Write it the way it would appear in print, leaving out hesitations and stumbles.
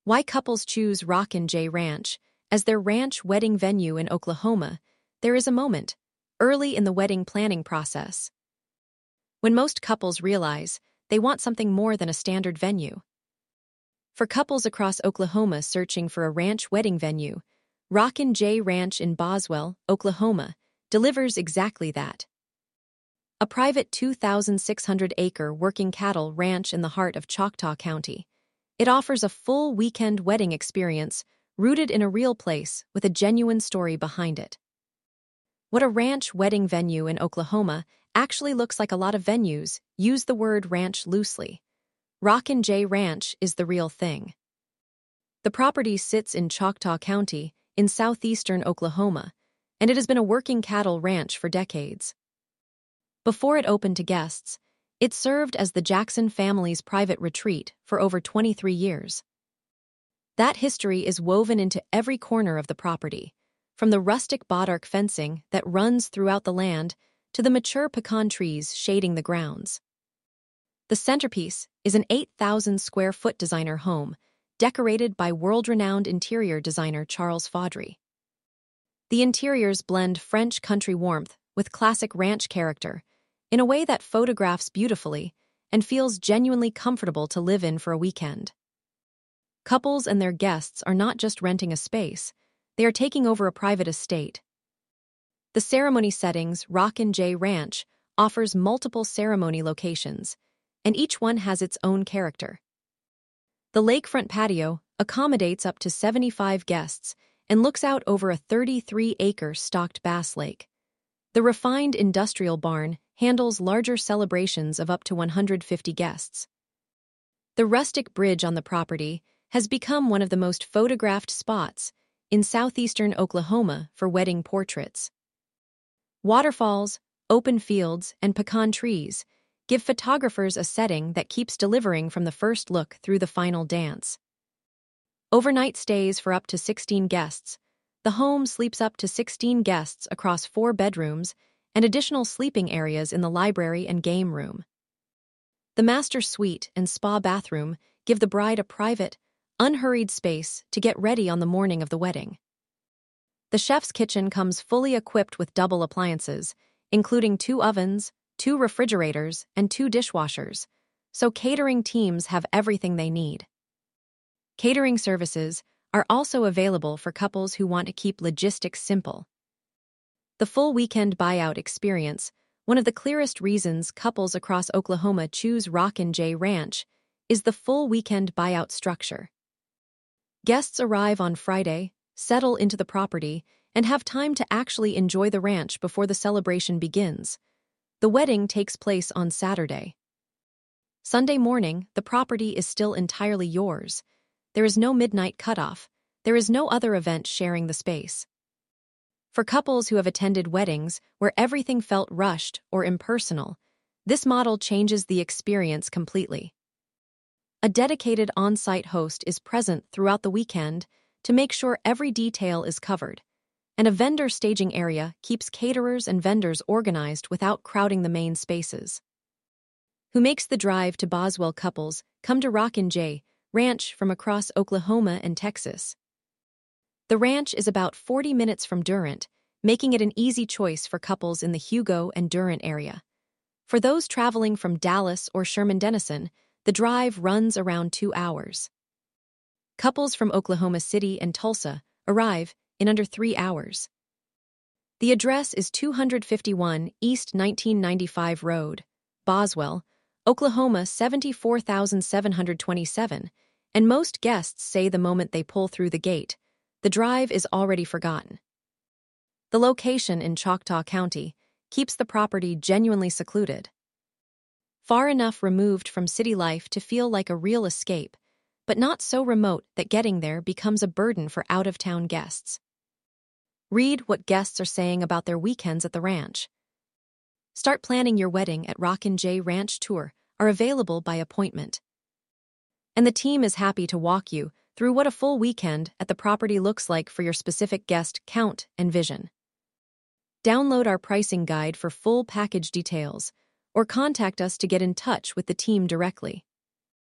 Why couples choose Rockin' J Ranch as their ranch wedding venue in Oklahoma. There is a moment, early in the wedding planning process, when most couples realize they want something more than a standard venue. For couples across Oklahoma searching for a ranch wedding venue, Rockin' J Ranch in Boswell, Oklahoma, delivers exactly that. A private 2,600-acre working cattle ranch in the heart of Choctaw County. It offers a full weekend wedding experience rooted in a real place with a genuine story behind it. What a ranch wedding venue in Oklahoma actually looks like. A lot of venues use the word ranch loosely. Rockin' J Ranch is the real thing. The property sits in Choctaw County in southeastern Oklahoma, and it has been a working cattle ranch for decades. Before it opened to guests, it served as the Jackson family's private retreat for over 23 years. That history is woven into every corner of the property, from the rustic bodark fencing that runs throughout the land to the mature pecan trees shading the grounds. The centerpiece is an 8,000-square-foot designer home, decorated by world-renowned interior designer Charles Faudry. The interiors blend French country warmth with classic ranch character in a way that photographs beautifully and feels genuinely comfortable to live in for a weekend. Couples and their guests are not just renting a space, they are taking over a private estate. The ceremony settings Rockin' J Ranch offers multiple ceremony locations, and each one has its own character. The lakefront patio accommodates up to 75 guests and looks out over a 33-acre stocked bass lake. The refined industrial barn handles larger celebrations of up to 150 guests. The rustic bridge on the property has become one of the most photographed spots in southeastern Oklahoma for wedding portraits. Waterfalls, open fields, and pecan trees give photographers a setting that keeps delivering from the first look through the final dance. Overnight stays for up to 16 guests. The home sleeps up to 16 guests across 4 bedrooms and additional sleeping areas in the library and game room. The master suite and spa bathroom give the bride a private, unhurried space to get ready on the morning of the wedding. The chef's kitchen comes fully equipped with double appliances, including 2 ovens, 2 refrigerators, and 2 dishwashers, so catering teams have everything they need. Catering services are also available for couples who want to keep logistics simple. The full weekend buyout experience, one of the clearest reasons couples across Oklahoma choose Rockin' J Ranch, is the full weekend buyout structure. Guests arrive on Friday, settle into the property, and have time to actually enjoy the ranch before the celebration begins. The wedding takes place on Saturday. Sunday morning, the property is still entirely yours. There is no midnight cutoff. There is no other event sharing the space. For couples who have attended weddings where everything felt rushed or impersonal, this model changes the experience completely. A dedicated on-site host is present throughout the weekend to make sure every detail is covered, and a vendor staging area keeps caterers and vendors organized without crowding the main spaces. Who makes the drive to Boswell? Couples come to Rockin' J Ranch from across Oklahoma and Texas. The ranch is about 40 minutes from Durant, making it an easy choice for couples in the Hugo and Durant area. For those traveling from Dallas or Sherman-Denison, the drive runs around 2 hours. Couples from Oklahoma City and Tulsa arrive in under 3 hours. The address is 251 East 1995 Road, Boswell, Oklahoma 74727, and most guests say the moment they pull through the gate, the drive is already forgotten. The location in Choctaw County keeps the property genuinely secluded. Far enough removed from city life to feel like a real escape, but not so remote that getting there becomes a burden for out-of-town guests. Read what guests are saying about their weekends at the ranch. Start planning your wedding at Rockin' J Ranch. Tour are available by appointment. And the team is happy to walk you through what a full weekend at the property looks like for your specific guest count and vision. Download our pricing guide for full package details, or contact us to get in touch with the team directly.